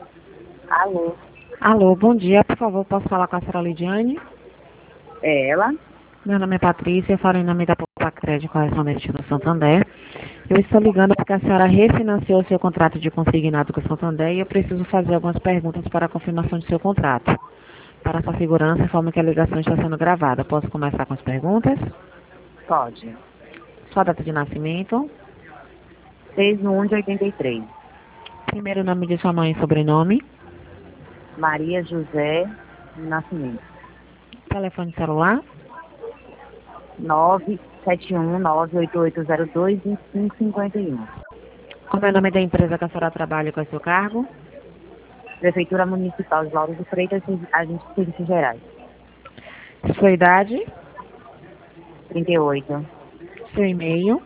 Alô, Alô, bom dia. Por favor, posso falar com a senhora Lidiane? é ela? Meu nome é Patrícia, eu falo em nome da Poupa Crédito Correspondente do Santander. Eu estou ligando porque a senhora refinanciou seu contrato de consignado com o Santander e eu preciso fazer algumas perguntas para a confirmação de seu contrato. Para sua segurança, informo que a ligação está sendo gravada. Posso começar com as perguntas? Pode. Sua data de nascimento, 6/1 de 83. primeiro nome de sua mãe e sobrenome, Maria José Nascimento. telefone celular, 971-98802-2551. como é o nome da empresa que a senhora trabalha e qual é o seu cargo, Prefeitura Municipal de Lauro de Freitas, Agente de Serviços Gerais. sua idade, 38. seu e-mail.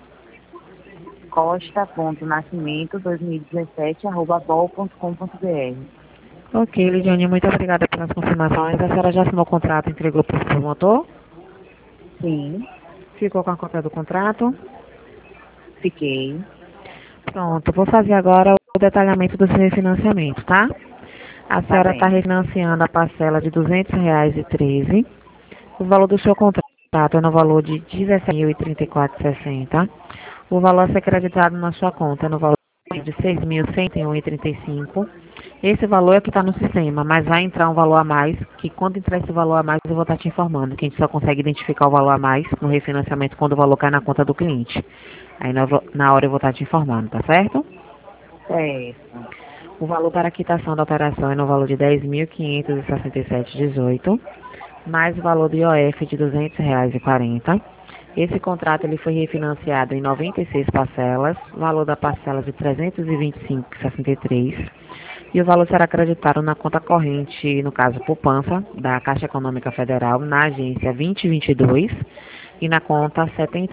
Costa.nascimento2017@bol.com.br. Ok, Lidiane, muito obrigada pelas confirmações. A senhora já assinou o contrato e entregou para o promotor? Sim, Ficou com a cópia do contrato? fiquei. Pronto, vou fazer agora o detalhamento do seu refinanciamento, tá? A Tá senhora está bem. refinanciando a parcela de R$ 200,13. O valor do seu contrato é no valor de R$ 17.034,60. O valor a ser creditado na sua conta é no valor de R$ 6.101,35. Esse valor é o que está no sistema, mas vai entrar um valor a mais, que quando entrar esse valor a mais eu vou estar te informando, que a gente só consegue identificar o valor a mais no refinanciamento quando o valor cai na conta do cliente. Aí na hora eu vou estar te informando, tá certo? Certo. O valor para a quitação da operação é no valor de R$ 10.567,18, mais o valor do IOF de R$ 200,40. Esse contrato ele foi refinanciado em 96 parcelas, valor da parcela de R$ 325,63. E o valor será acreditado na conta corrente, no caso poupança, da Caixa Econômica Federal, na agência 2022 e na conta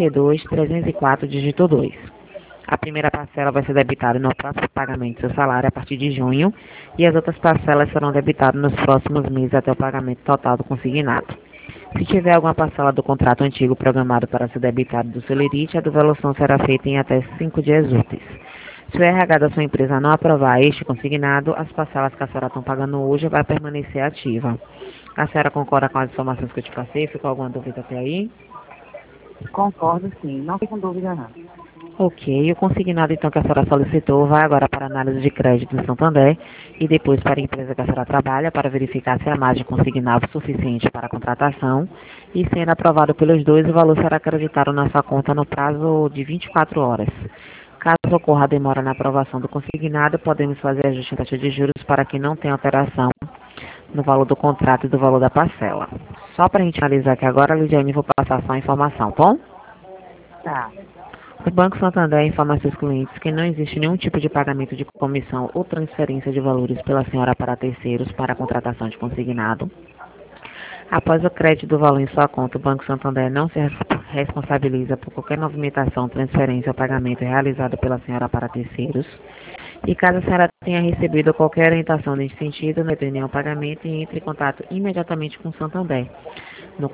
72304, dígito 2. A primeira parcela vai ser debitada no próximo pagamento do seu salário a partir de junho e as outras parcelas serão debitadas nos próximos meses até o pagamento total do consignado. Se tiver alguma parcela do contrato antigo programado para ser debitado do Celerite, a devolução será feita em até 5 dias úteis. Se o RH da sua empresa não aprovar este consignado, as parcelas que a senhora está pagando hoje vai permanecer ativa. A senhora concorda com as informações que eu te passei? Ficou alguma dúvida até aí? Concordo, sim. Não fico com dúvida, não. Ok, o consignado então que a senhora solicitou vai agora para a análise de crédito do Santander e depois para a empresa que a senhora trabalha para verificar se a margem consignada é suficiente para a contratação e sendo aprovado pelos dois, o valor será acreditado na sua conta no prazo de 24 horas. Caso ocorra a demora na aprovação do consignado, podemos fazer ajuste em taxa de juros para que não tenha alteração no valor do contrato e do valor da parcela. Só para a gente analisar aqui agora, Lidiane, vou passar só a informação, tá bom? Tá. O Banco Santander informa a seus clientes que não existe nenhum tipo de pagamento de comissão ou transferência de valores pela senhora para terceiros para a contratação de consignado. Após o crédito do valor em sua conta, o Banco Santander não se responsabiliza por qualquer movimentação, transferência ou pagamento realizado pela senhora para terceiros. E caso a senhora tenha recebido qualquer orientação nesse sentido, não tem nenhum pagamento e entre em contato imediatamente com o Santander, no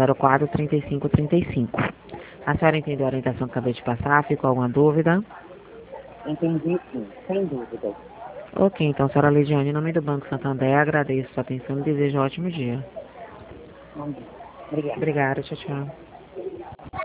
4004-3535. A senhora entendeu a orientação que acabei de passar? Ficou alguma dúvida? Entendi, sim. Sem dúvida. Ok, então, senhora Lidiane, em nome do Banco Santander, agradeço sua atenção e desejo um ótimo dia. Bom dia. Obrigada. Obrigada, tchau, tchau.